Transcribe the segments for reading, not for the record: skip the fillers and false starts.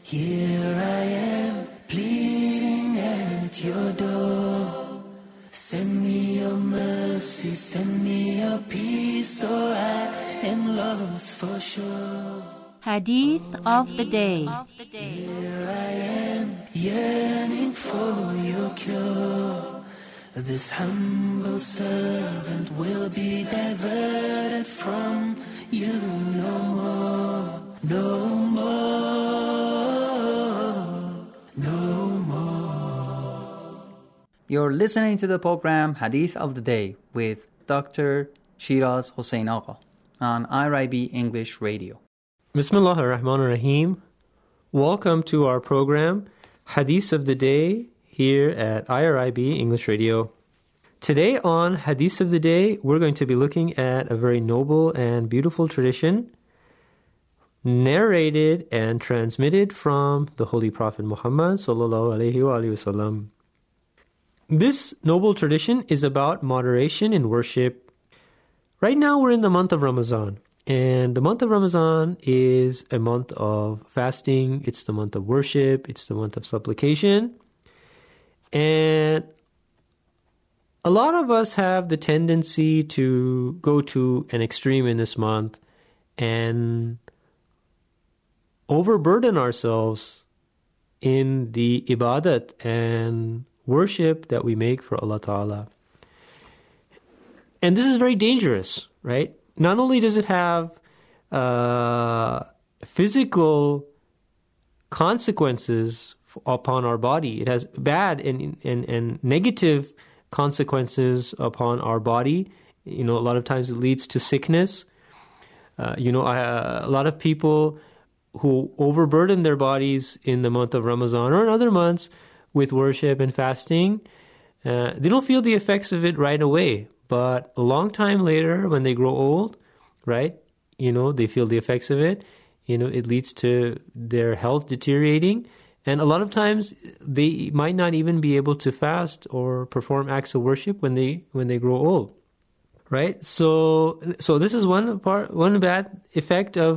Here I am, pleading at your door. Send me your mercy, send me your peace, or I am lost for sure. Hadith of the Day. Here I am, yearning for your cure. This humble servant will be diverted from you no more, no more, no more. You're listening to the program Hadith of the Day with Dr. Shiraz Hossein Agha on IRIB English Radio. Bismillah ar-Rahman ar-Rahim. Welcome to our program Hadith of the Day here at IRIB English Radio. Today on Hadith of the Day, we're going to be looking at a very noble and beautiful tradition narrated and transmitted from the Holy Prophet Muhammad sallallahu alaihi wasallam. This noble tradition is about moderation in worship. Right now we're in the month of Ramadan, and the month of Ramadan is a month of fasting, it's the month of worship, it's the month of supplication. And a lot of us have the tendency to go to an extreme in this month and overburden ourselves in the ibadat and worship that we make for Allah Ta'ala. And this is very dangerous, right? Not only does it have physical consequences upon our body, it has bad and negative consequences upon our body. You know, a lot of times it leads to sickness. A lot of people who overburden their bodies in the month of Ramadan or in other months with worship and fasting, they don't feel the effects of it right away. But a long time later, when they grow old, right, they feel the effects of it. It leads to their health deteriorating. And a lot of times they might not even be able to fast or perform acts of worship when they grow old, right? So this is one bad effect of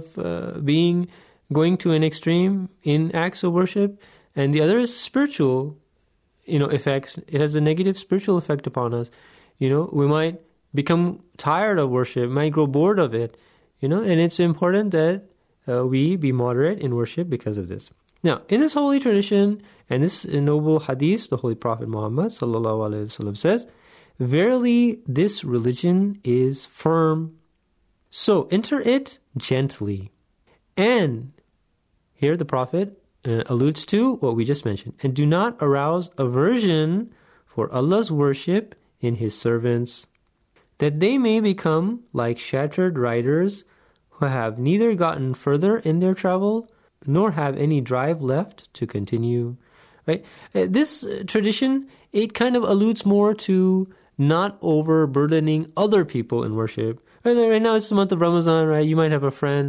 going to an extreme in acts of worship, and the other is spiritual, effects. It has a negative spiritual effect upon us. We might become tired of worship, might grow bored of it, and it's important that we be moderate in worship because of this. Now, in this holy tradition and this noble hadith, the Holy Prophet Muhammad sallallahu alaihi wasallam says, "Verily, this religion is firm, so enter it gently." And here the Prophet alludes to what we just mentioned. "And do not arouse aversion for Allah's worship in His servants, that they may become like shattered riders who have neither gotten further in their travel nor have any drive left to continue." Right? This tradition, it kind of alludes more to not overburdening other people in worship. Right now it's the month of Ramadan, right? You might have a friend,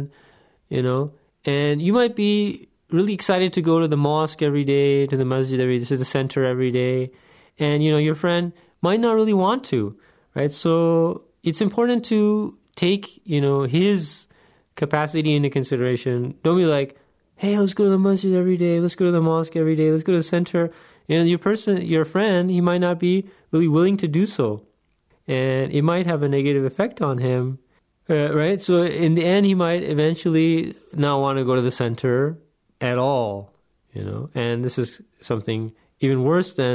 and you might be really excited to go to the mosque every day, to the masjid every day, to the center every day. And, your friend might not really want to, right? So it's important to take, his capacity into consideration. Don't be like, hey, let's go to the masjid every day, let's go to the mosque every day, let's go to the center. Your friend, he might not be really willing to do so. And it might have a negative effect on him, right? So in the end, he might eventually not want to go to the center at all, And this is something even worse than,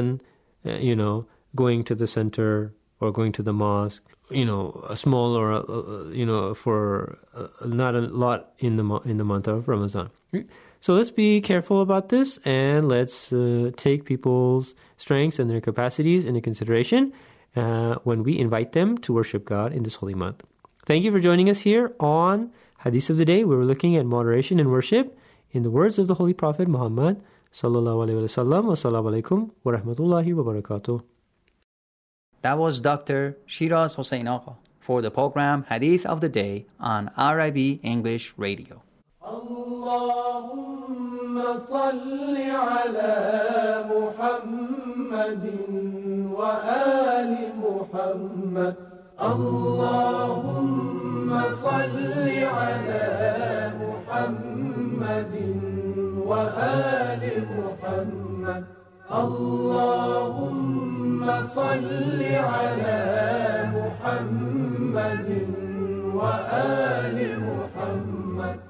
going to the center or going to the mosque, a small or, for not a lot in the month of Ramadan. So let's be careful about this, and let's take people's strengths and their capacities into consideration when we invite them to worship God in this holy month. Thank you for joining us here on Hadith of the Day, where we're looking at moderation in worship in the words of the Holy Prophet Muhammad sallallahu alaihi wasallam. Wassalamu alaikum wa rahmatullahi wa barakatuh. That was Dr. Shiraz Hossein Agha for the program Hadith of the Day on IRIB English Radio. Allahumma salli ala Muhammadin wa ali Muhammad. Allahumma salli ala Muhammadin وآل محمد اللهم صل على محمد وآل محمد